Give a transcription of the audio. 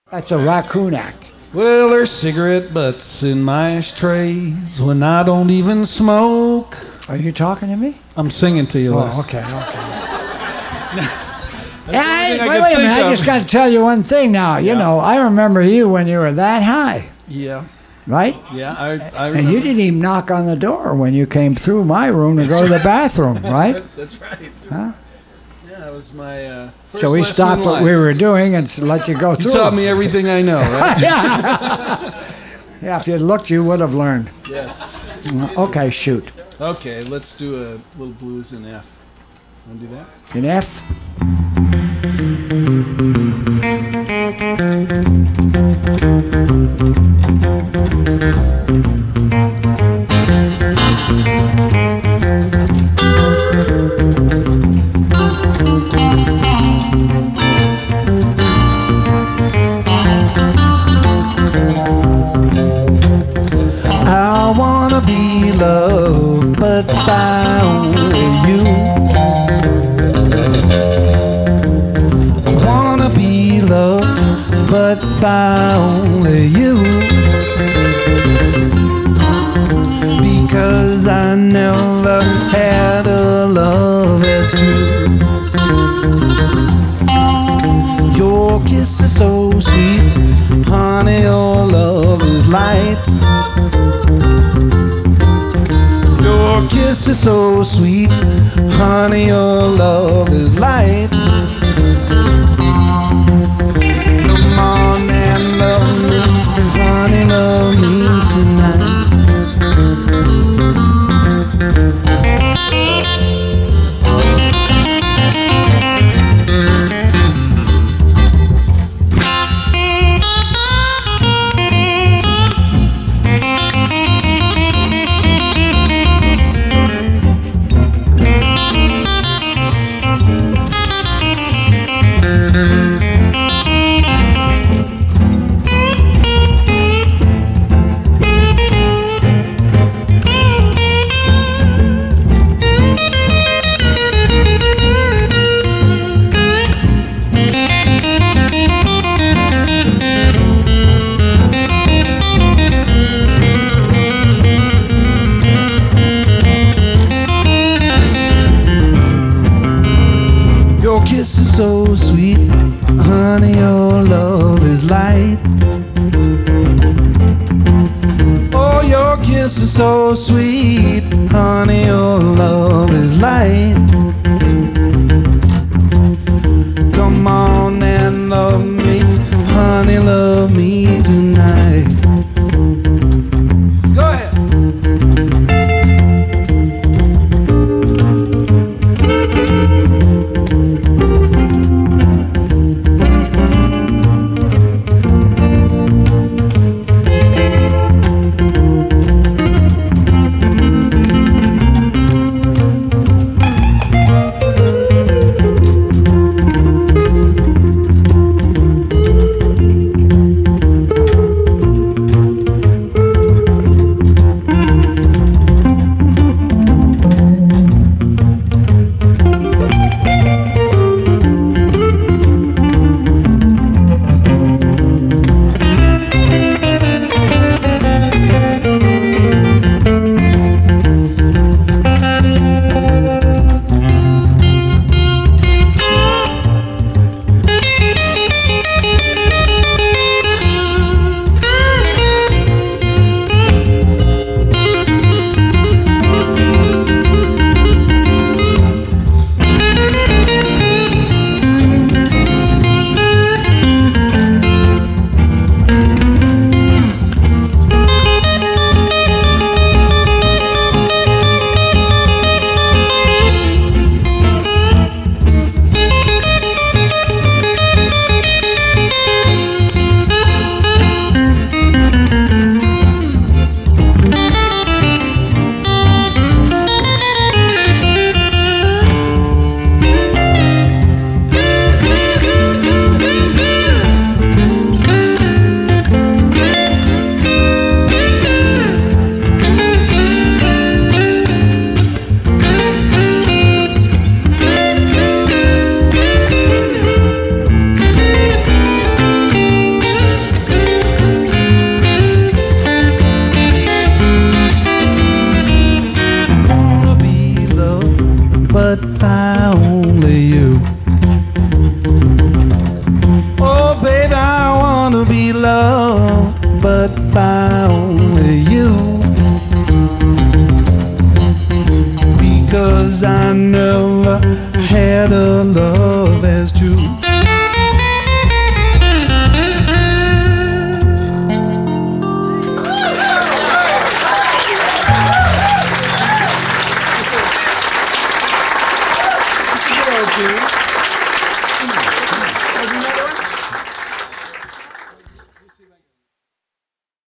That's a raccoon act. Well, there's cigarette butts in my ashtrays when I don't even smoke. Are you talking to me? I'm singing to you, Les. Oh, okay. That's the only thing I Wait could a minute. think I of. just got to tell you one thing now. You Yeah. know, I remember you when you were that high, Yeah, right? yeah, I And remember. you didn't even knock on the door when you came through my room to go to the bathroom, right? That's right. Huh? Yeah, that was my first So we lesson stopped in what life. we were doing and let you go You through. taught me everything I know, right? Yeah, if you'd looked, you would have learned. Yes. Okay, shoot. Okay, let's do a little blues in F. Want to do that? In F? I wanna be loved, but by only you. I wanna be loved, but by only you. Because I never had a love as true. Your kiss is so sweet, honey, your love is light. Your kiss is so sweet, honey, your love is light. Come on and love me, honey, love me tonight. Your kiss is so sweet, honey, your love is light. Oh, your kiss is so sweet, honey, your love is light. Come on and love me, honey, love me tonight. Go ahead. 'cause I never had a love